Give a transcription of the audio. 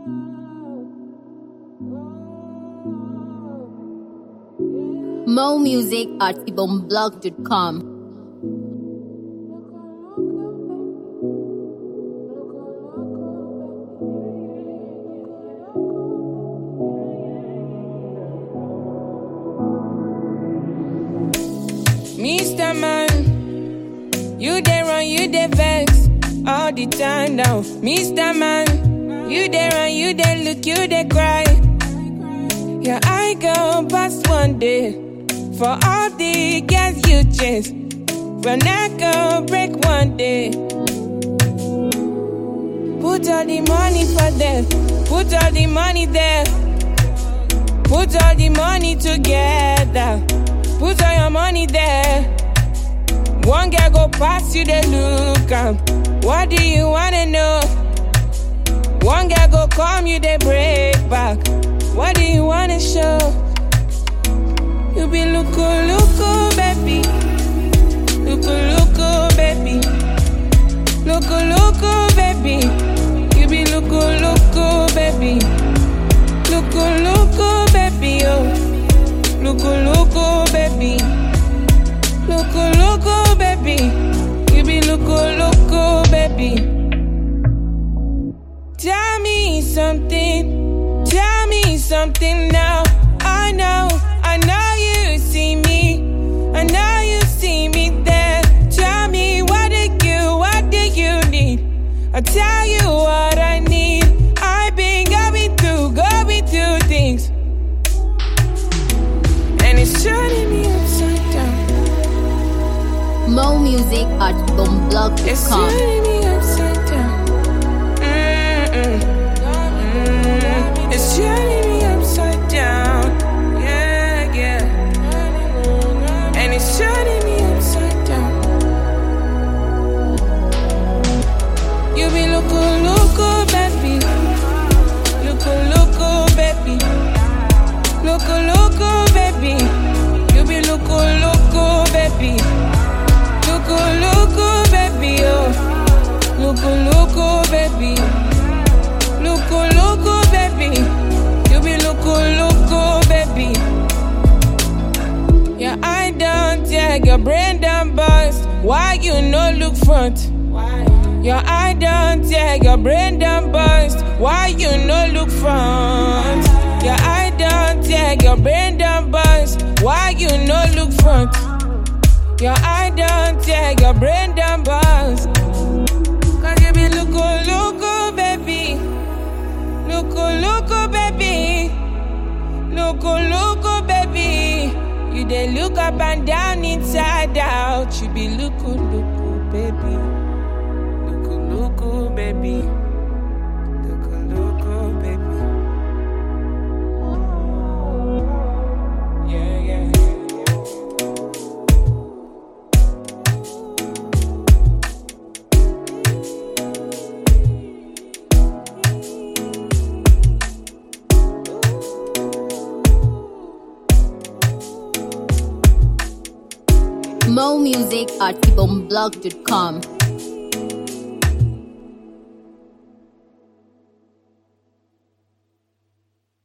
More music at ibomblog.com. Mr. Man, you dey run, you dey vex all the time now. Mr. Man, you dey run, you dey look, you dey cry. Yeah, I go past one day for all the girls you chase. When I go break one day, put all the money for them, put all the money there, put all the money together. Put all your money there. One girl go past you, they look am. What do you wanna know? One girl go come you, they break back. What do you wanna show? You be looko, baby. Looko, baby. Looko, baby. You be looko, baby. Looko, baby, oh. Looko, baby. Looko, baby. You be looko, baby. Tell me something now. I know you see me. I know you see me there. Tell me what do you need? I'll tell you what I need. I've been going through things. And it's turning me upside down. More music at ibomblog.com. It's turning me upside down. It's turning me upside down. Yeah. And it's turning me upside down. You be looko, baby. Looko, baby. Looko, baby. You be looko, baby. Looko, baby, oh. Looko, baby. Looko, baby. You be looko, baby. Yeah, I don't take your brain down bust. Why you no look front? Yeah, I don't take your brain down bust. Why you no look front? Yeah, I don't take your brain down bust. Why you no look front? Yeah, I don't take your brain down bust. Cause you be looko, baby. Looko, baby. Looko, baby. You dey look up and down, inside out. You be looko, baby. Looko, baby. Looko, baby. Yeah. More music at ibomblog.com.